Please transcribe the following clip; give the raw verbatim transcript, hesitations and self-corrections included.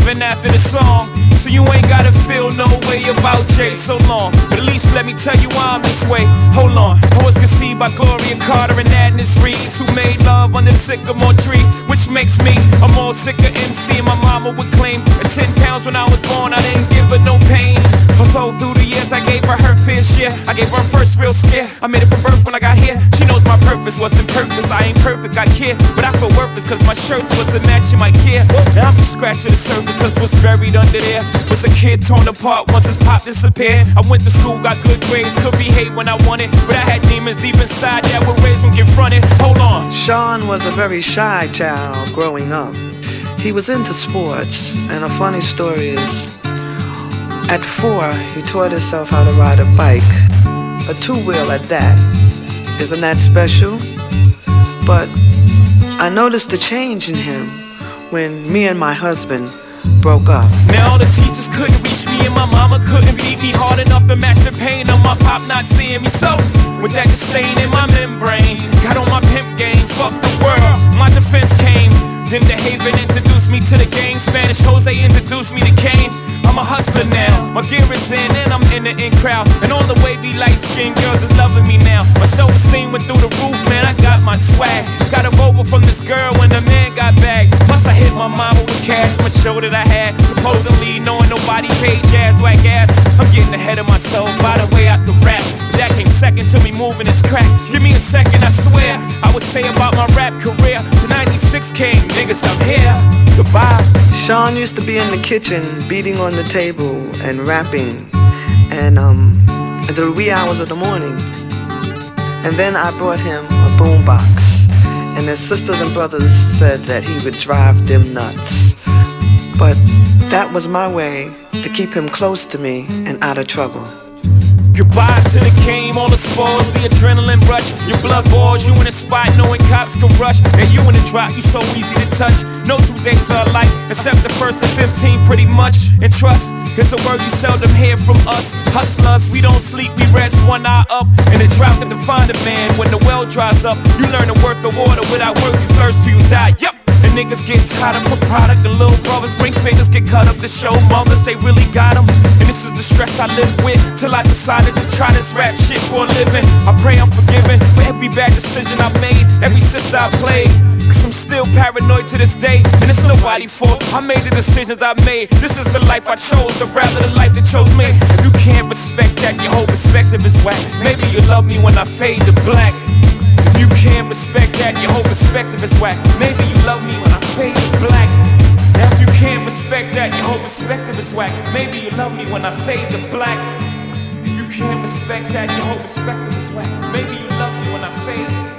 living after the song. So you ain't gotta feel no way about Jay so long. But at least let me tell you why I'm this way. Hold on. I was conceived by Gloria Carter and Agnes Reed, who made love under the sycamore tree, which makes me a more sicker M C. My mama would claim at ten pounds when I was born, I didn't give her no pain. Although through the years I gave her her fair share, I gave her first real scare. I made it from birth when I got here. She knows my purpose wasn't purpose. I ain't perfect, I care, but I feel worthless cause my shirts wasn't matching my gear. Now I'm just scratching the surface cause what's buried under there was a kid torn apart once his pop disappeared. I went to school, got good grades, could behave when I wanted, but I had demons deep inside that were raised when confronted. Hold on. Sean was a very shy child growing up. He was into sports, and a funny story is, at four, he taught himself how to ride a bike, a two-wheel at that. Isn't that special? But I noticed a change in him when me and my husband broke up. Now all the teachers couldn't reach me and my mama couldn't beat me hard enough to match the pain of my pop not seeing me. So, with that disdain in my membrane, got on my pimp game, fuck the world, my defense came. Then the Haven introduced me to the game, Spanish Jose introduced me to Kane. I'm a hustler now, my gear is in and I'm in the in crowd. And all the wavy light-skinned girls are loving me now. My self-esteem went through the roof, man, I got my swag. Got a Volvo from this girl when the man got back. Plus I hit my mama with cash from a show that I had. Supposedly knowing nobody paid jazz, whack ass. I'm getting ahead of myself, by the way I could rap. But that came second to me moving this crack. Give me a second, I swear, I would say about my rap career. The ninety-six came, niggas, I'm here. Goodbye. Sean used to be in the kitchen beating on the table and rapping, and um, at the wee hours of the morning. And then I brought him a boombox, and his sisters and brothers said that he would drive them nuts. But that was my way to keep him close to me and out of trouble. Goodbye to the game, all the spores, the adrenaline rush. Your blood boils, you in a spot knowing cops can rush. And you in the drop, you so easy to touch. No two days are alike, except the first and fifteen pretty much. And trust is a word you seldom hear from us. Hustlers, we don't sleep, we rest one eye up. And the drought can define a man when the well dries up. You learn the worth of water, without work you thirst till you die, yep. And niggas get tired of a product, and little brothers ring fingers get cut up to show mothers they really got them. And this is the stress I live with, till I decided to try this rap shit for a living. I pray I'm forgiven for every bad decision I made, every sister I played. Cause I'm still paranoid to this day, and it's nobody's fault. I made the decisions I made, this is the life I chose, or rather the life that chose me. If you can't respect that, your whole perspective is whack. Maybe you love me when I fade to black. If you can't respect that, your whole perspective is whack. Maybe you love me when I fade to black. Now if you can't respect that, your whole perspective is whack. Maybe you love me when I fade to black. If you can't respect that, your whole perspective is whack. Maybe you love me when I fade.